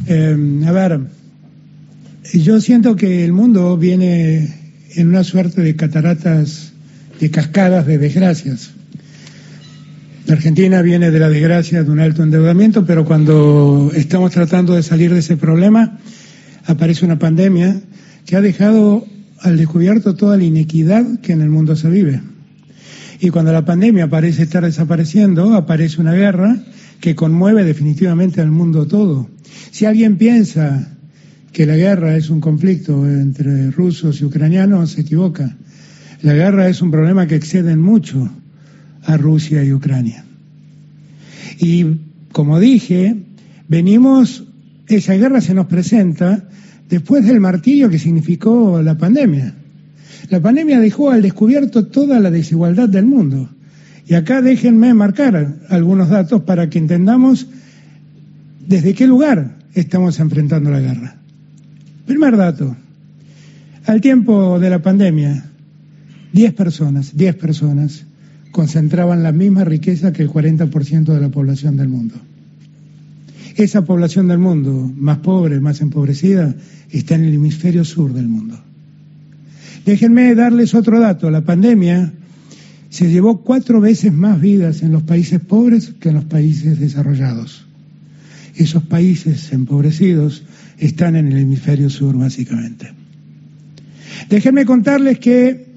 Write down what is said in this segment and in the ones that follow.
A ver, yo siento que el mundo viene en una suerte de cataratas, de cascadas de desgracias. La Argentina viene de la desgracia de un alto endeudamiento, pero cuando estamos tratando de salir de ese problema, aparece una pandemia que ha dejado al descubierto toda la inequidad que en el mundo se vive. Y cuando la pandemia parece estar desapareciendo, aparece una guerra que conmueve definitivamente al mundo todo. Si alguien piensa que la guerra es un conflicto entre rusos y ucranianos, se equivoca. La guerra es un problema que excede en mucho a Rusia y Ucrania. Y como dije, esa guerra se nos presenta después del martirio que significó la pandemia. La pandemia dejó al descubierto toda la desigualdad del mundo. Y acá déjenme marcar algunos datos para que entendamos desde qué lugar estamos enfrentando la guerra. Primer dato, al tiempo de la pandemia, 10 personas concentraban la misma riqueza que el 40% de la población del mundo. Esa población del mundo, más pobre, más empobrecida, está en el hemisferio sur del mundo. Déjenme darles otro dato. La pandemia se llevó 4 veces más vidas en los países pobres que en los países desarrollados. Esos países empobrecidos están en el hemisferio sur, básicamente. Déjenme contarles que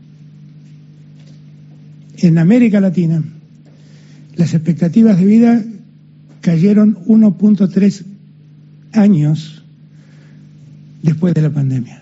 en América Latina las expectativas de vida cayeron 1.3 años después de la pandemia.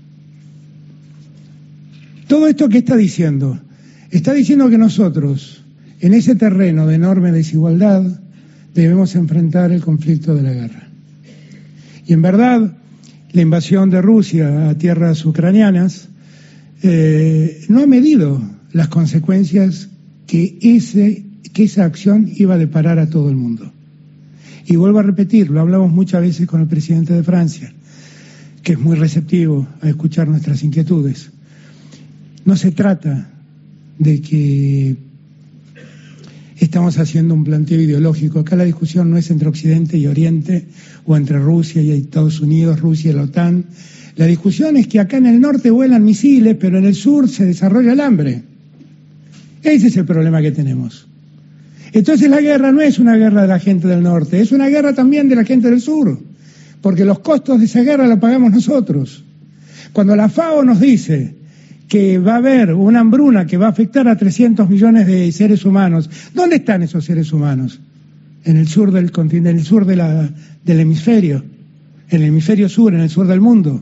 Todo esto, ¿qué está diciendo? Está diciendo que nosotros, en ese terreno de enorme desigualdad, debemos enfrentar el conflicto de la guerra. Y en verdad, la invasión de Rusia a tierras ucranianas no ha medido las consecuencias que esa acción iba a deparar a todo el mundo. Y vuelvo a repetir, lo hablamos muchas veces con el presidente de Francia, que es muy receptivo a escuchar nuestras inquietudes. No se trata de que estamos haciendo un planteo ideológico. Acá la discusión no es entre Occidente y Oriente, o entre Rusia y Estados Unidos, Rusia y la OTAN. La discusión es que acá en el norte vuelan misiles, pero en el sur se desarrolla el hambre. Ese es el problema que tenemos. Entonces la guerra no es una guerra de la gente del norte, es una guerra también de la gente del sur, porque los costos de esa guerra la pagamos nosotros. Cuando la FAO nos dice que va a haber una hambruna que va a afectar a 300 millones de seres humanos, ¿dónde están esos seres humanos? En el sur del continente, en el sur del hemisferio, en el hemisferio sur, en el sur del mundo.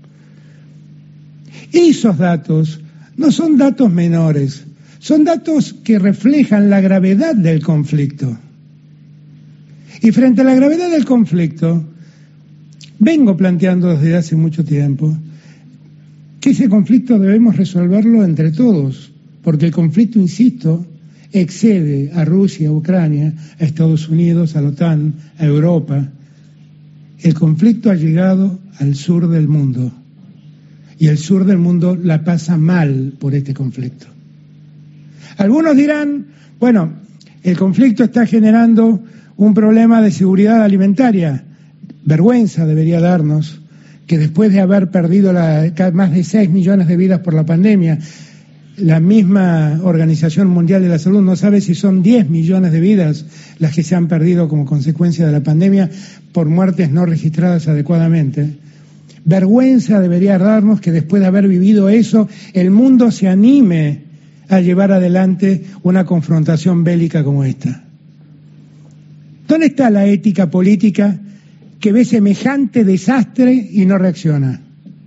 Esos datos no son datos menores, son datos que reflejan la gravedad del conflicto. Y frente a la gravedad del conflicto, vengo planteando desde hace mucho tiempo que ese conflicto debemos resolverlo entre todos, porque el conflicto, insisto, excede a Rusia, a Ucrania, a Estados Unidos, a la OTAN, a Europa. El conflicto ha llegado al sur del mundo, y el sur del mundo la pasa mal por este conflicto. Algunos dirán, bueno, el conflicto está generando un problema de seguridad alimentaria. Vergüenza debería darnos que después de haber perdido más de 6 millones de vidas por la pandemia, la misma Organización Mundial de la Salud no sabe si son 10 millones de vidas las que se han perdido como consecuencia de la pandemia por muertes no registradas adecuadamente. Vergüenza debería darnos que después de haber vivido eso, el mundo se anime a llevar adelante una confrontación bélica como esta. ¿Dónde está la ética política que ve semejante desastre y no reacciona?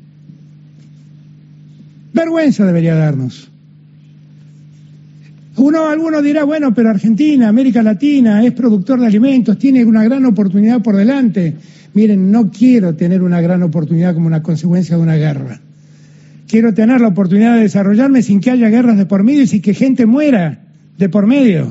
Vergüenza debería darnos. Alguno dirá, bueno, pero Argentina, América Latina, es productor de alimentos, tiene una gran oportunidad por delante. Miren, no quiero tener una gran oportunidad como una consecuencia de una guerra. Quiero tener la oportunidad de desarrollarme sin que haya guerras de por medio y sin que gente muera de por medio.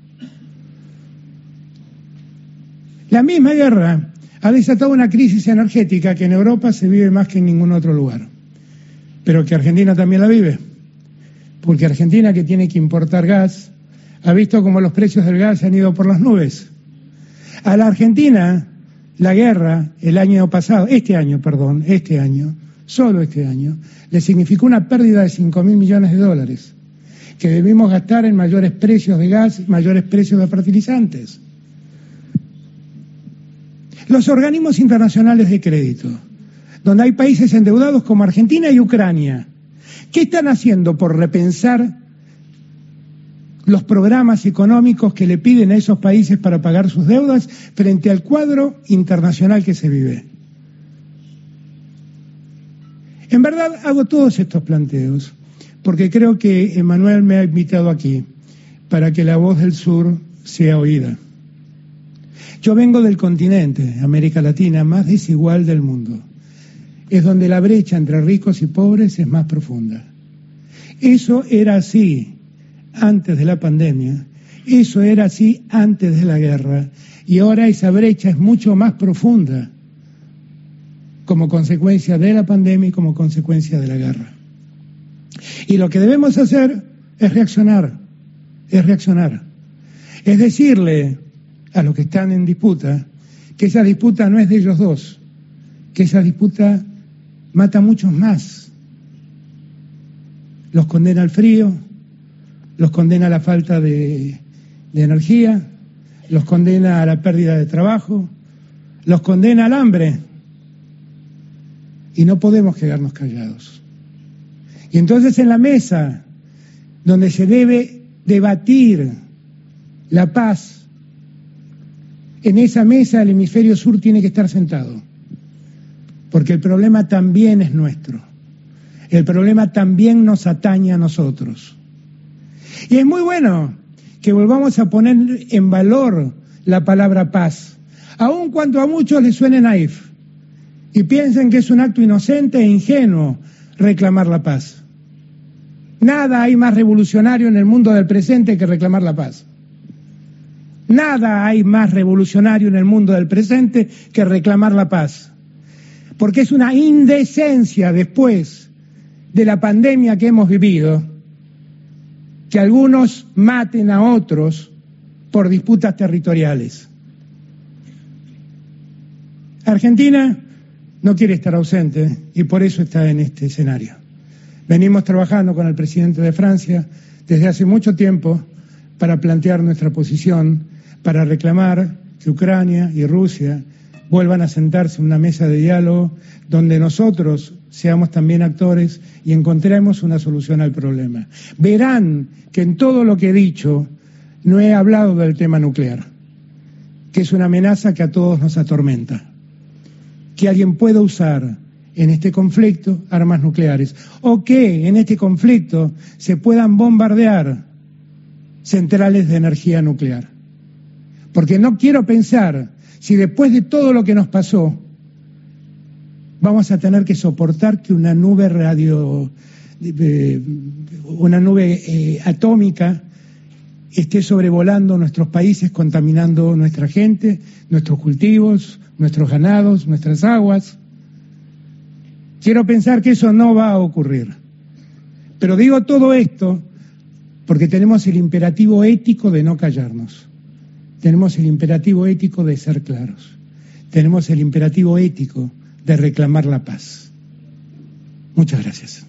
La misma guerra ha desatado una crisis energética que en Europa se vive más que en ningún otro lugar, pero que Argentina también la vive, porque Argentina, que tiene que importar gas, ha visto cómo los precios del gas se han ido por las nubes. A la Argentina, La guerra este año, solo este año, le significó una pérdida de 5.000 millones de dólares, que debimos gastar en mayores precios de gas, mayores precios de fertilizantes. Los organismos internacionales de crédito, donde hay países endeudados como Argentina y Ucrania, ¿qué están haciendo por repensar los programas económicos que le piden a esos países para pagar sus deudas frente al cuadro internacional que se vive? En verdad hago todos estos planteos porque creo que Emmanuel me ha invitado aquí para que la voz del sur sea oída. Yo vengo del continente, América Latina, más desigual del mundo. Es donde la brecha entre ricos y pobres es más profunda. Eso era así antes de la pandemia, eso era así antes de la guerra, y ahora esa brecha es mucho más profunda como consecuencia de la pandemia y como consecuencia de la guerra. Y lo que debemos hacer es reaccionar, es decirle a los que están en disputa que esa disputa no es de ellos dos, que esa disputa mata a muchos más, los condena al frío, los condena a la falta de energía, los condena a la pérdida de trabajo, los condena al hambre, y no podemos quedarnos callados. Y entonces en la mesa donde se debe debatir la paz, en esa mesa el hemisferio sur tiene que estar sentado, porque el problema también es nuestro, el problema también nos atañe a nosotros. Y es muy bueno que volvamos a poner en valor la palabra paz, aun cuando a muchos les suene naif y piensen que es un acto inocente e ingenuo reclamar la paz. Nada hay más revolucionario en el mundo del presente que reclamar la paz. Nada hay más revolucionario en el mundo del presente que reclamar la paz. Porque es una indecencia después de la pandemia que hemos vivido, que algunos maten a otros por disputas territoriales. Argentina no quiere estar ausente y por eso está en este escenario. Venimos trabajando con el presidente de Francia desde hace mucho tiempo para plantear nuestra posición, para reclamar que Ucrania y Rusia vuelvan a sentarse en una mesa de diálogo donde nosotros seamos también actores y encontremos una solución al problema. Verán que en todo lo que he dicho no he hablado del tema nuclear, que es una amenaza que a todos nos atormenta. Que alguien pueda usar en este conflicto armas nucleares o que en este conflicto se puedan bombardear centrales de energía nuclear. Porque no quiero pensar si después de todo lo que nos pasó vamos a tener que soportar que una nube atómica esté sobrevolando nuestros países, contaminando nuestra gente, nuestros cultivos, nuestros ganados, nuestras aguas. Quiero pensar que eso no va a ocurrir. Pero digo todo esto porque tenemos el imperativo ético de no callarnos. Tenemos el imperativo ético de ser claros. Tenemos el imperativo ético de reclamar la paz. Muchas gracias.